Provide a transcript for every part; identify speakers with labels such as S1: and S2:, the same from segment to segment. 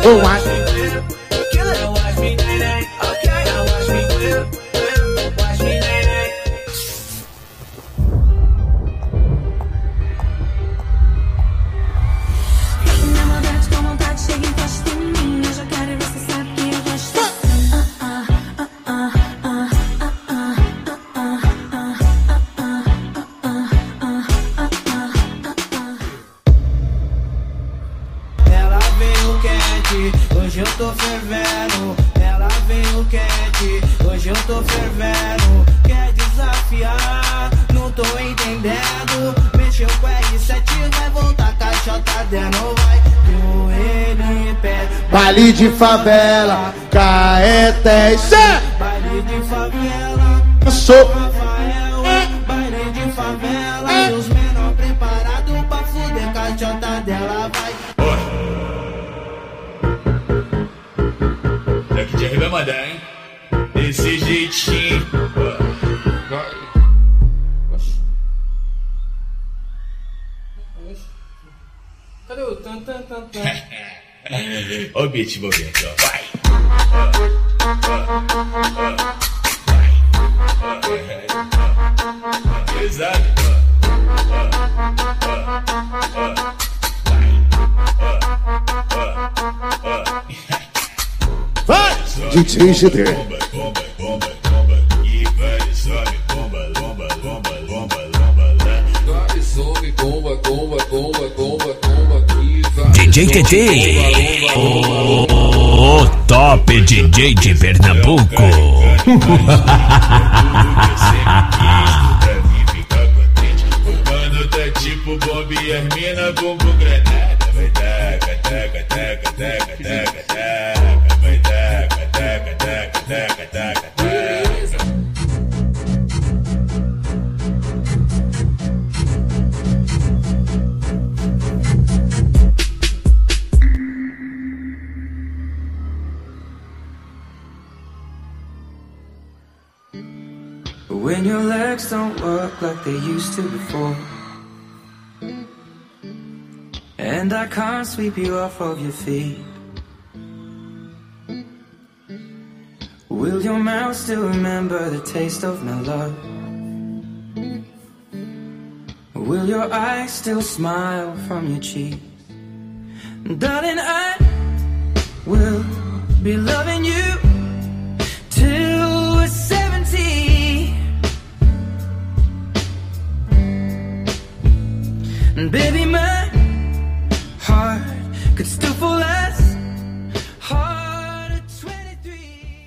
S1: Oh, watch me.
S2: Hoje eu tô fervendo, ela veio quente. Hoje eu tô fervendo, quer desafiar, não tô entendendo. Mexeu com R7, vai voltar caixota dentro, vai joelho em pé.
S1: Baile de favela, Caetés.
S2: Baile de favela,
S1: Eu sou
S2: Rafael. Baile de favela, e os menor preparados pra fuder caixota dela, vai.
S3: Jack vai mandar, hein? Desse jeitinho.
S4: Cadê o tan tan tan tan?
S3: Ó o beat envolvente, ó. Vai! Pesado,
S1: vai! DJ GD.
S5: DJ QT, o top DJ de Pernambuco.
S3: Quando tá tipo Bob e as mina bumbum granada. Vai taca, taca, taca, taca, taca, taca. Vai taca, taca, taca, taca, taca, taca.
S2: When your legs don't work like they used to before, and I can't sweep you off of your feet, will your mouth still remember the taste of my love? Will your eyes still smile from your cheeks? Darling, I will be loving you till we're 70. And baby, my heart could still fall as hard at 23.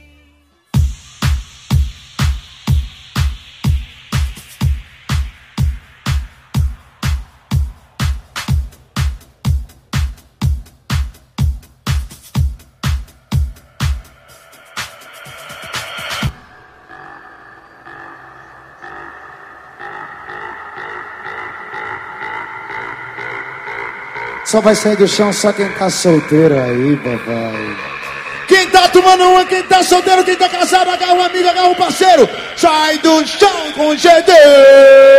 S1: Só vai sair do chão só quem tá solteiro aí, papai. Quem tá tomando uma, quem tá solteiro, quem tá casado, agarra um amigo, agarra um parceiro. Sai do chão com GD.